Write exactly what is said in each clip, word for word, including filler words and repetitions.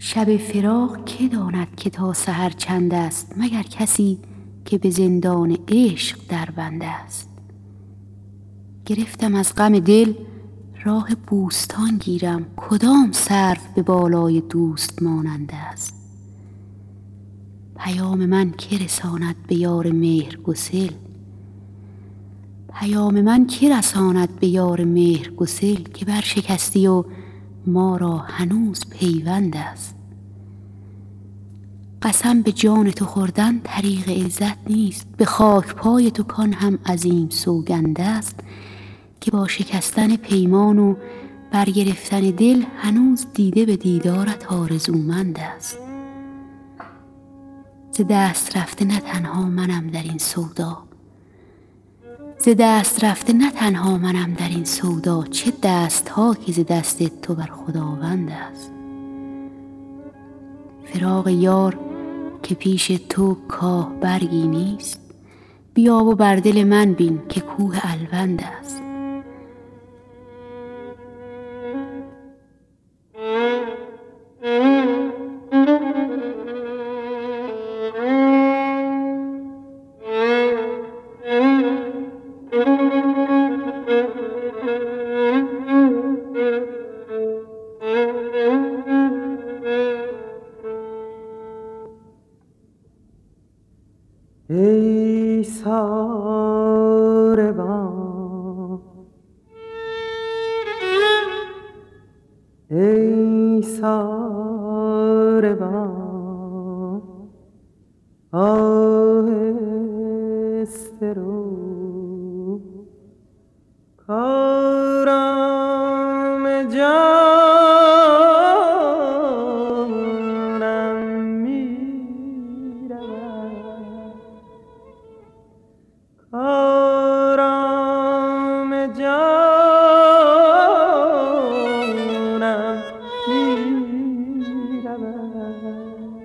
شب فراق که داند که تا سحر چند است، مگر کسی که به زندان عشق در بند است. گرفتم از غم دل راه بوستان گیرم، کدام سرو به بالای دوست مانند است. پیام من که رساند به یار مهرگسل، پیام من که رساند به یار مهرگسل، که برشکستی و ما را هنوز پیوند است. قسم به جان تو خوردن طریق عزت نیست، به خاک پای تو کان هم عظیم سوگند است. که با شکستن پیمان و برگرفتن دل، هنوز دیده به دیدارت آرزومند است. ز دست رفته نه تنها منم در این سودا، ز دست رفته نه تنها منم در این سودا، چه دست ها که ز دست تو بر خداوند است. فراق یار که پیش تو کاه برگی نیست، بیا و بر دل من بین که کوه الوند است. ای ساربان، ای ساربان، آهسته رو، کارام جانم می رود، کارام جانم می رود.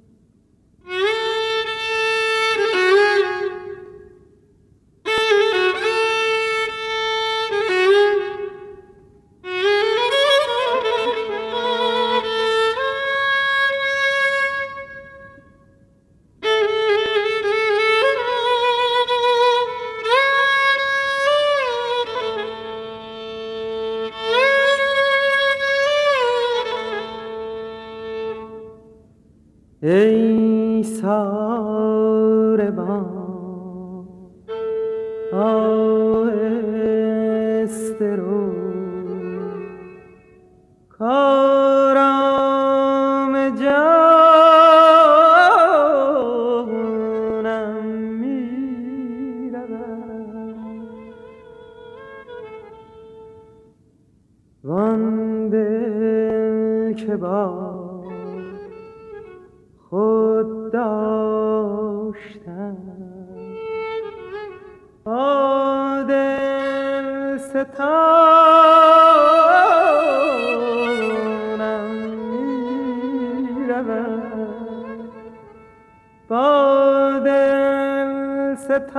ای ساربان، آهسته رو، کارام جانم می رود. وان دل که با خود داشتم، با دل ستانم می رود، با دل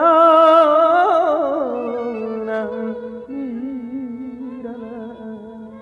ستانم می رود.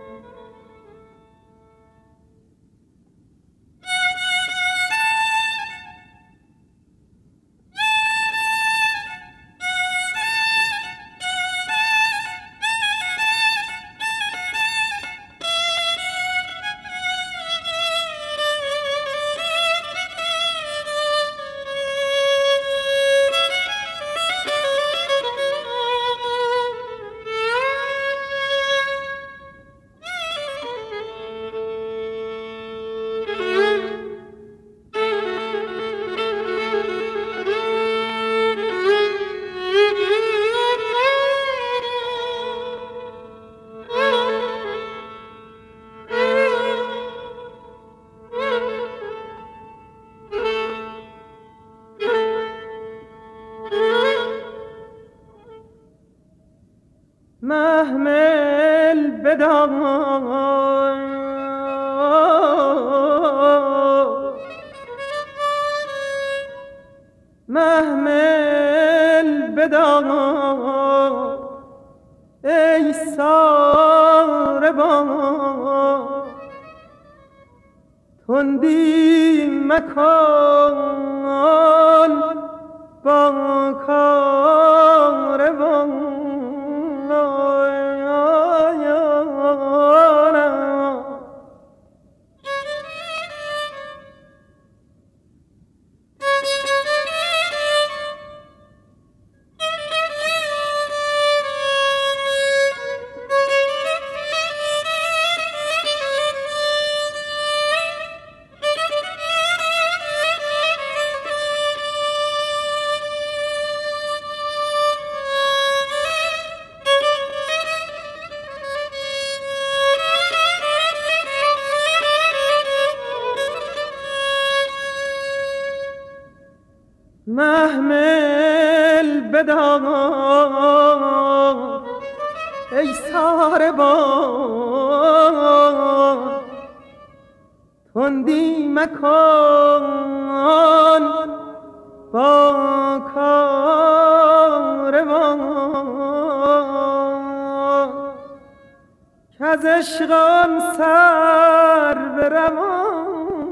محمل بدار، محمل بدار، ای ساربان، تندی مکن با کاروان محمل بدار ای ساربان تندی مکن با کاروان کز عشقم سر بروان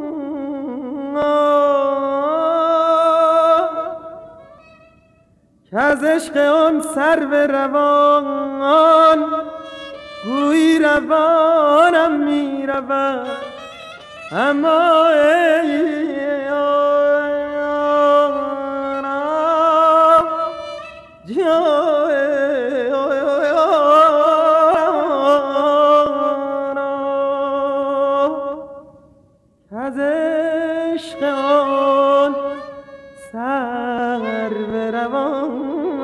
از عشق آن سر به روان گویی روانم می رود اما ای آنم جای از عشق آن سر به روان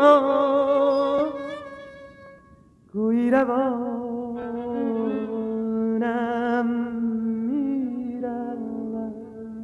گویی روانم میرود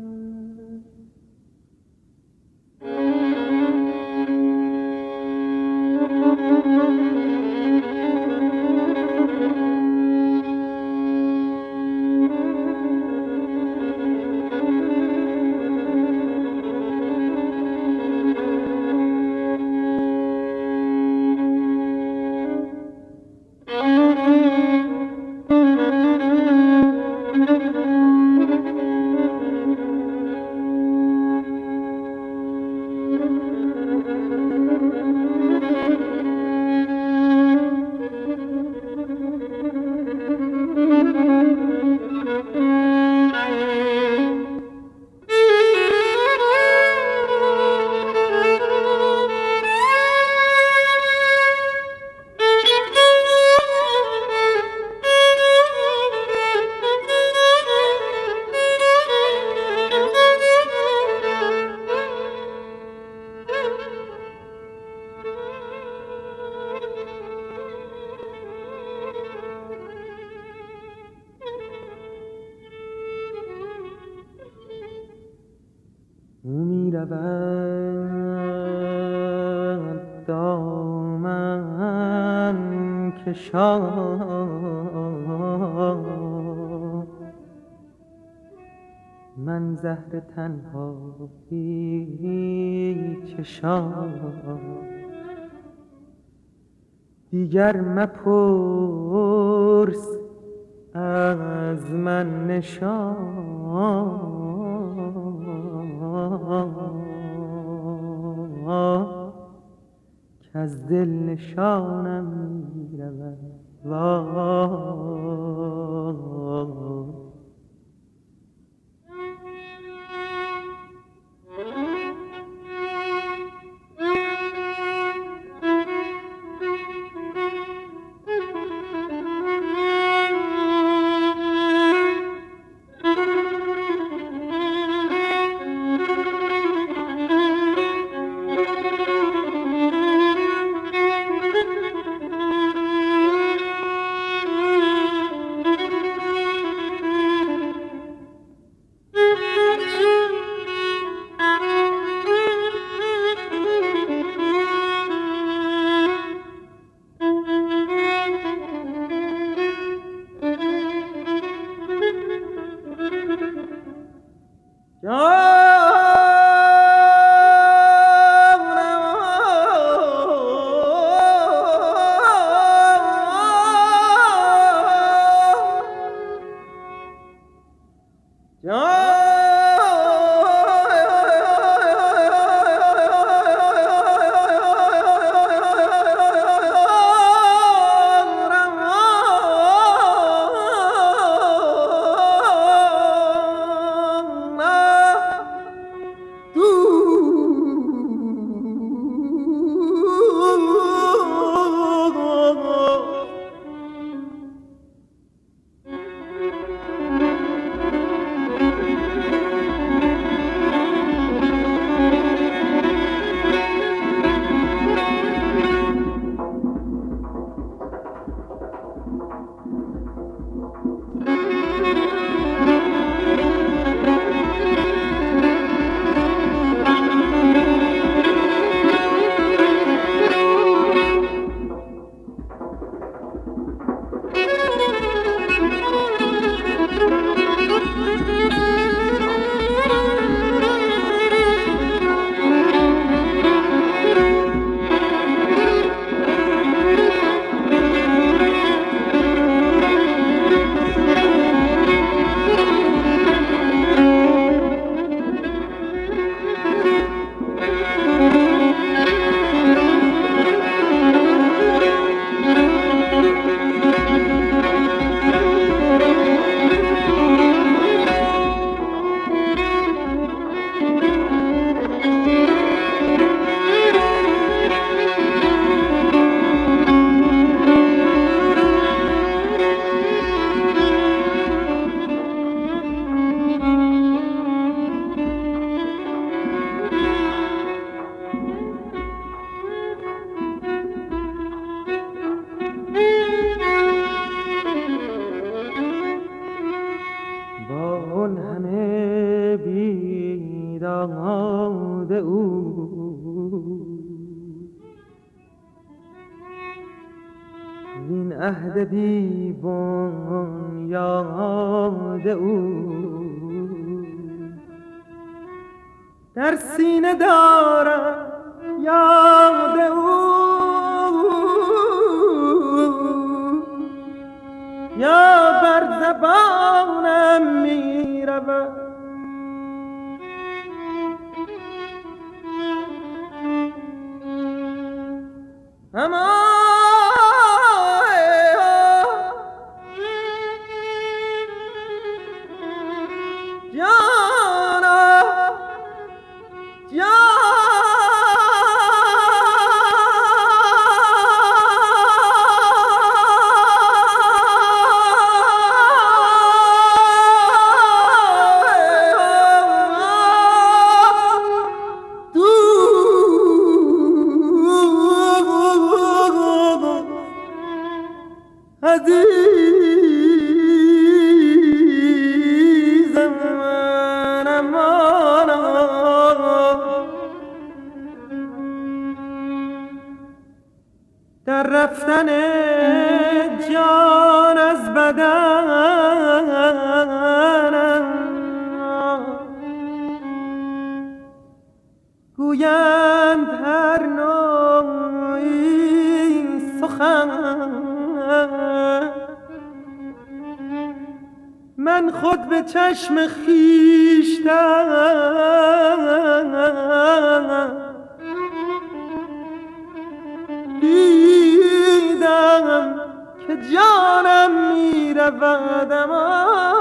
می رود دامن کشان من زهر تنهایی چشان دیگر مپرس از من نشان که از دل نشانم می رود جان بیداد او این عهد بی بنیاد او در سینه دارم یاد او یا بر زبانم می رود اما در رفتن جان از بدنم گویند هر نوعی سخن من خود به چشم خویشتن دیدم که جانم می رود اما